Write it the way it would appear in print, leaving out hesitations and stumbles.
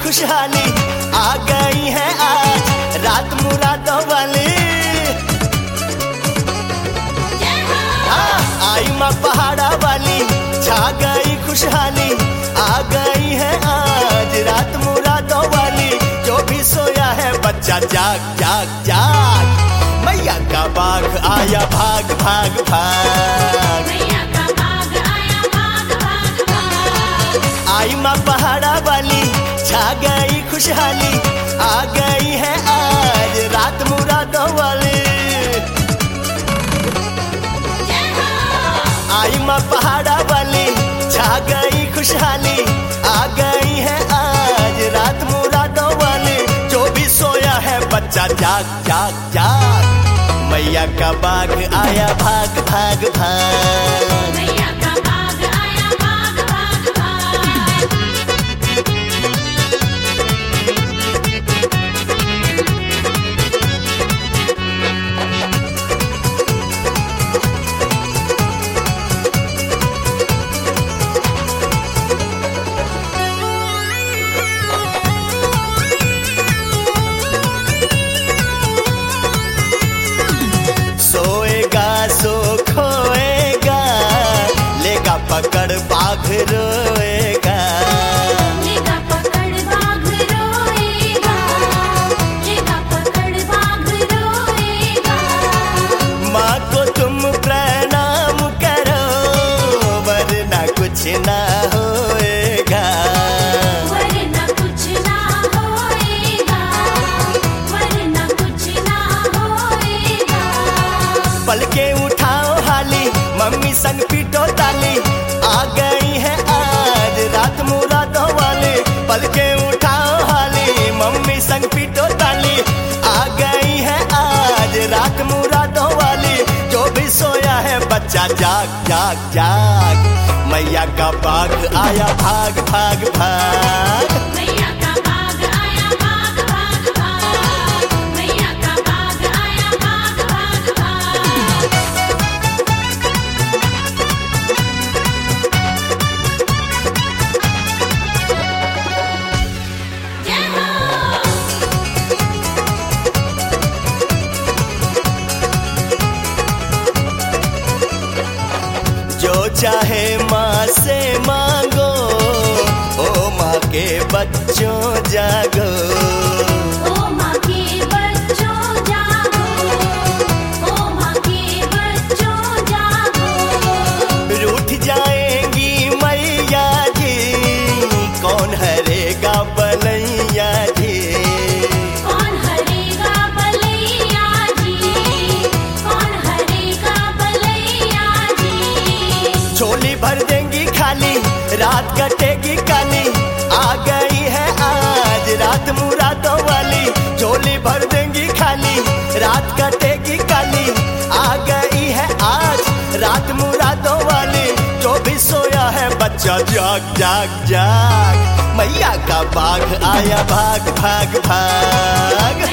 खुशहाली आ गई है आज रात मुरादों वाली। आई माँ पहाड़ा वाली छा गई खुशहाली आ गई है आज रात मुरादों वाली। जो भी सोया है बच्चा जाग जाग जाग मैया का बाग आया भाग भाग भाग। मैया का बाग आया भाग भाग भाग। आई माँ पहाड़ा वाली छा गई खुशहाली आ गई है आज रात मुरादों वाली। आई माँ पहाड़ा वाली छा गई खुशहाली आ गई है आज रात मुरादों वाली। जो भी सोया है बच्चा जाग जाग जाग मैया का बाग आया भाग भाग भाग। मैया का बाग आया भाग भाग भाग। सोएगा सो खोएगा लेगा पकड़ बाघ रोएगा। लेगा पकड़ बाघ रोएगा। लेगा पकड़ बाघ रोएगा। माँ को तुम प्रणाम करो वरना कुछ ना होएगा। वरना कुछ ना होएगा। वरना कुछ ना होएगा। पलके उठाओ हाली मम्मी संग पीटो ताली आ गई है आज रात मुरादों वाली। पलके उठाओ हाली मम्मी संग पीटो ताली आ गई है आज रात मुरादों वाली। जो भी सोया है बच्चा जाग जाग जाग मैया का बाग आया भाग भाग भाग। मैया का बाग आया भाग भाग भाग। मैया का बाग आया भाग भाग भाग। जय हो। जो चाहे माँ से मांगो ओ माँ के बच्चों जागो। ओ माँ के बच्चों जागो। ओ माँ के बच्चों जागो। रूठ जाएंगी मैया जी कौन हरेगा बलैया जी। कौन हरेगा बलैया जी। कौन हरेगा बलैया जी। झोली भर देंगी खाली रात कटेगी काली आ गई है आज रात मुरादों वाली। झोली भर देंगी खाली रात कटेगी काली आ गई है आज रात मुरादों वाली। जो भी सोया है बच्चा जाग जाग जाग मैया का बाग आया भाग भाग भाग।